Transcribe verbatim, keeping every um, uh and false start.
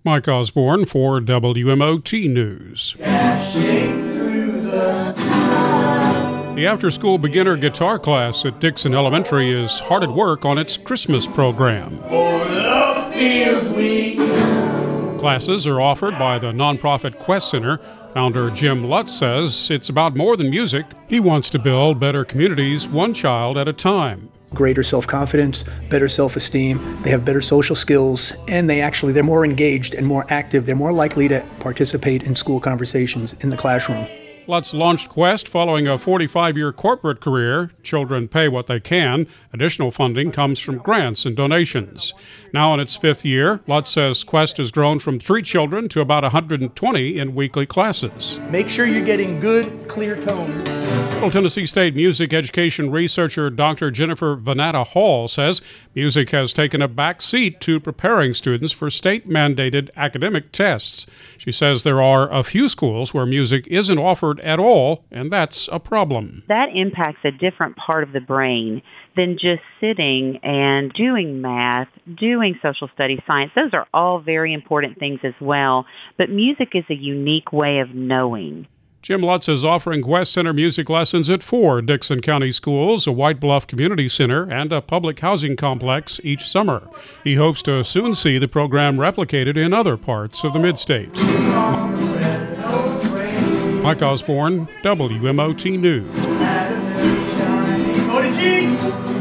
Mike Osborne for W M O T News. The after-school beginner guitar class at Dixon Elementary is hard at work on its Christmas program. Classes are offered by the nonprofit Quest Center. Founder Jim Lutz says it's about more than music. He wants to build better communities one child at a time. Greater self-confidence, better self-esteem, they have better social skills, and they actually, they're more engaged and more active. They're more likely to participate in school conversations in the classroom. Lutz launched Quest following a forty-five-year corporate career. Children pay what they can. Additional funding comes from grants and donations. Now in its fifth year, Lutz says Quest has grown from three children to about one hundred twenty in weekly classes. Make sure you're getting good, clear tones. Middle Tennessee State music education researcher Doctor Jennifer Vanetta Hall says music has taken a back seat to preparing students for state-mandated academic tests. She says there are a few schools where music isn't offered at all, and that's a problem. That impacts a different part of the brain than just sitting and doing math, doing social studies, science. Those are all very important things as well, but music is a unique way of knowing. Jim Lutz is offering Quest Center music lessons at four Dixon County schools, a White Bluff Community Center, and a public housing complex each summer. He hopes to soon see the program replicated in other parts of the Mid-States. Mike Osborne, W M O T News.